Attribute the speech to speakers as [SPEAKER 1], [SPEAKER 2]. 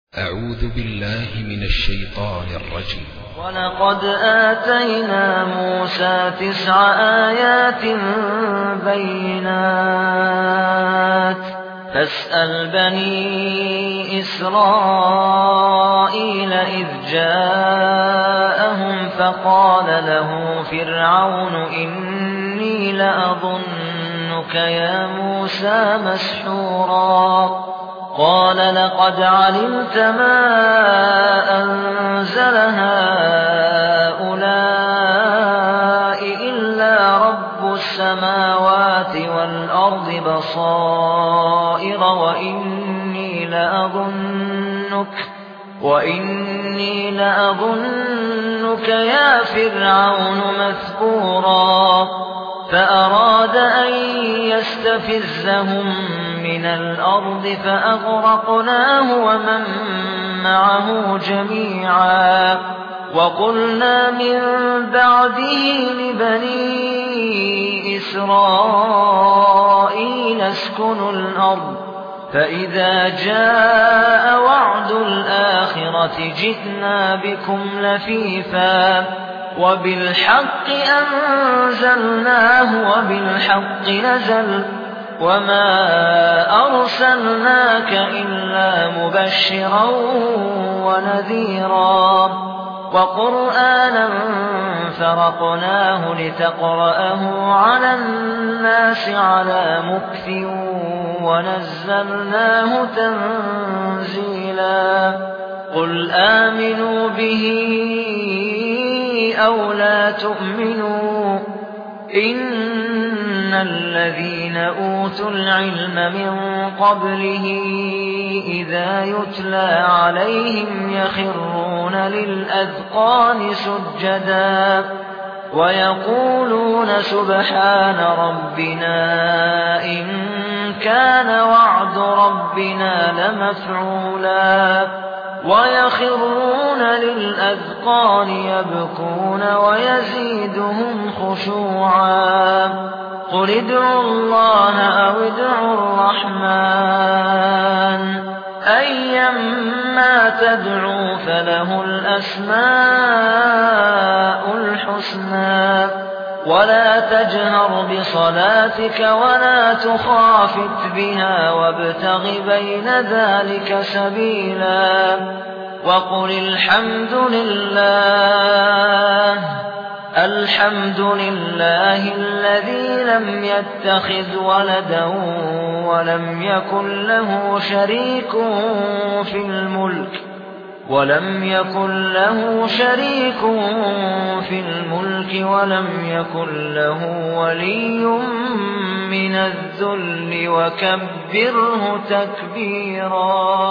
[SPEAKER 1] أعوذ بالله من الشيطان الرجيم.
[SPEAKER 2] ولقد آتينا موسى 9 آيات بينات فاسأل بني إسرائيل إذ جاءهم فقال له فرعون إني لأظنك يا موسى مسحورا قال لقد علمت ما أنزل هؤلاء إلا رب السماوات والأرض بصائر وإني لأظنك يا فرعون مثبورا فأراد أن يستفزهم من الأرض فأغرقناه ومن معه جميعا وقلنا من بعده لبني إسرائيل اسكنوا الأرض فإذا جاء وعد الآخرة جئنا بكم لفيفا وبالحق أنزلناه وبالحق نزل وما أرسلناك إلا مبشرا ونذيرا وقرآنا فرقناه لتقرأه على الناس على مكث ونزلناه تنزيلا قل آمنوا به أو لا تؤمنوا إن الذين أوتوا العلم من قبله إذا يتلى عليهم يخرون للأذقان سجدا ويقولون سبحان ربنا إن كان وعد ربنا لمفعولا ويخرون للأذقان يبكون ويزيدهم خشوعا قل ادعوا الله أو ادعوا الرحمن أيما تدعوا فله الأسماء الحسنى ولا تجهر بصلاتك ولا تخافت بها وابتغ بين ذلك سبيلا وقل الحمد لله الذي لم يتخذ ولدا ولم يكن له شريك في الملك ولم يكن له ولي من الذل وكبره تكبيرا.